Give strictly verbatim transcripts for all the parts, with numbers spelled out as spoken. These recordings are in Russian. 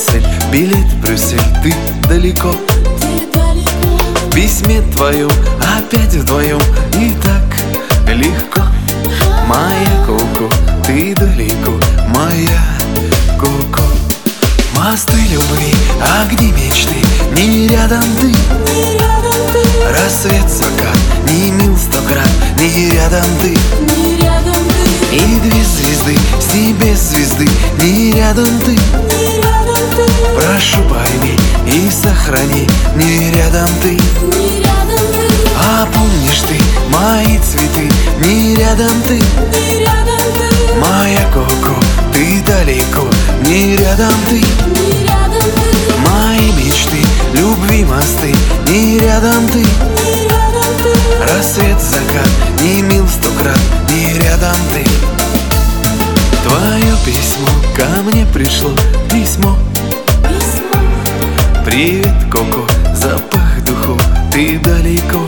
Марсель, билет в Брюссель, ты далеко. В письме твоем опять вдвоем, и так легко. Моя Коко, ты далеко, моя Коко. Мосты любви, огни мечты, не рядом ты. Рассвет, закат, не мил сто крат, не рядом ты. И две звезды, с небес звезды, не рядом ты. Прошу, пойми и сохрани, не рядом ты. А помнишь ты мои цветы, не рядом ты. Моя Коко, ты далеко, не рядом ты. Мои мечты, любви мосты, не рядом ты. Рассвет, закат, не мил сто крат, не рядом ты. Твое письмо ко мне пришло, письмо. Привет, Коко, запах духов, ты далеко.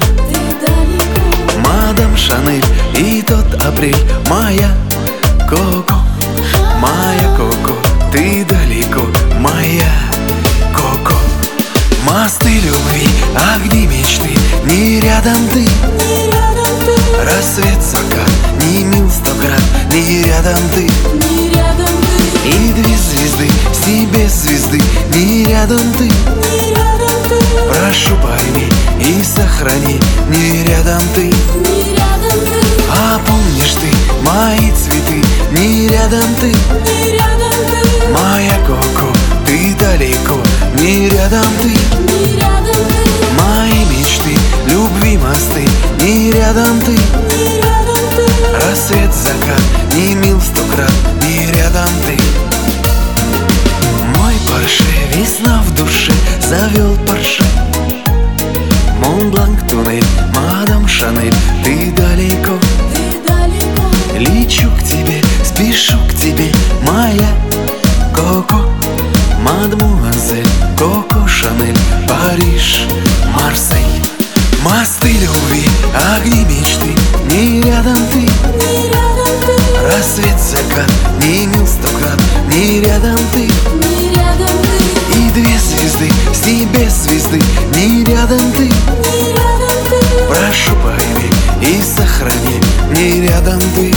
Мадам Шанель и тот апрель, моя Коко. Моя Коко, ты далеко, моя Коко. Мосты любви, огни мечты, не рядом ты. Рассвет, закат, не мил сто крат, не рядом ты. И две звезды, с небес звезды, не рядом ты. Прошу, пойми и сохрани, не рядом ты. А помнишь ты мои цветы, не рядом ты. Моя Коко, ты далеко, не рядом ты. Мои мечты, любви мосты, не рядом ты. Рассвет, закат, не мил сто крат, не рядом ты. Мой Порше, весна в душе, завел Порше. Монбланк, туннель, мадам Шанель, ты далеко. Лечу к тебе, спешу к тебе, моя Коко. Мадмуазель, Коко Шанель, Париж, Марсель. Мосты любви, огни мечты, не рядом ты. Рассвет, закат, не мил сто крат, не рядом ты. И две звезды, с небес звезды, не рядом ты. Прошу, пойми и сохрани, не рядом ты.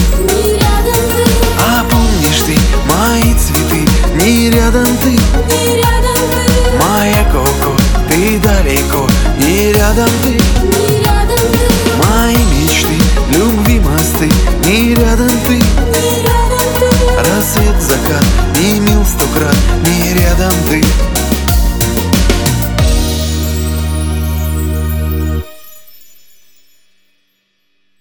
А помнишь ты мои цветы, не рядом ты. Моя Коко, ты далеко, не рядом ты. Мои мечты, любви мосты, не рядом ты. Рассвет, закат, не